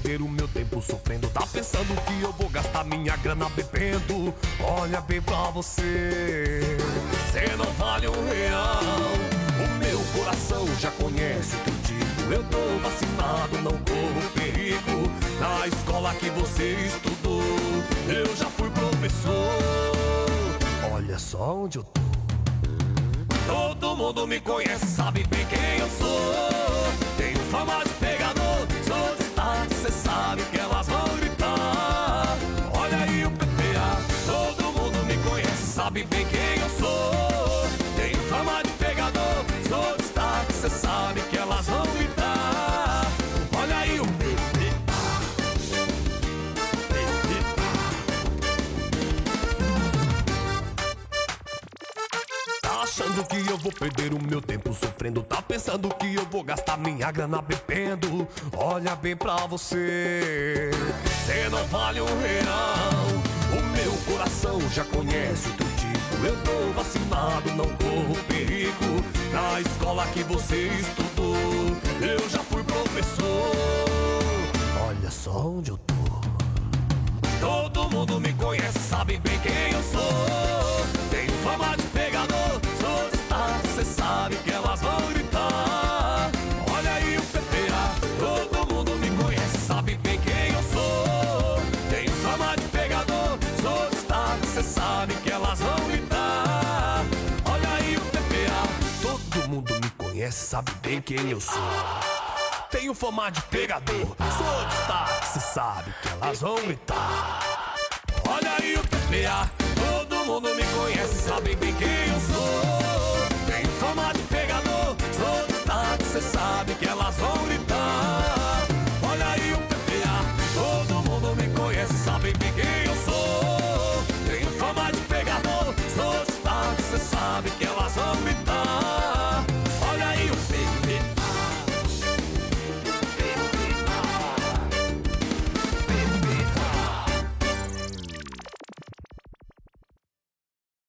perder o meu tempo sofrendo? Tá pensando que eu vou gastar minha grana bebendo? Olha bem pra você, cê não vale um real. O meu coração já conhece o que eu digo. Eu tô vacinado, não corro perigo. Na escola que você estudou, eu já fui professor. Olha só onde eu tô. Todo mundo me conhece, sabe bem quem eu sou. Tenho fama de pegador, sou destaque, cê sabe que elas vão gritar. Olha aí o PPA, todo mundo me conhece, sabe bem quem eu sou. Tenho fama de pegador, sou destaque, cê sabe que elas vão gritar. Olha aí o PPA. Tá achando que eu vou perder o meu tempo sofrendo? Tá pensando que eu vou gastar minha grana bebendo? Olha bem pra você, cê não vale um real. O meu coração já conhece o teu tipo. Eu tô vacinado, não corro perigo. Na escola que você estudou, eu já fui professor. Olha só onde eu tô. Todo mundo me conhece, sabe bem quem eu sou. Tenho fama de pegador, sou destaque, cê sabe que elas vão gritar. Olha aí o PPA, todo mundo me conhece, sabe bem quem eu sou. Tenho fama de pegador, sou destaque, cê sabe que elas vão gritar. Olha aí o PPA, todo mundo me conhece, sabe bem quem eu sou. Tenho fama de pegador, sou destaque, cê sabe que elas vão gritar. Olha aí o PPA, todo mundo me conhece, sabe bem quem eu sou.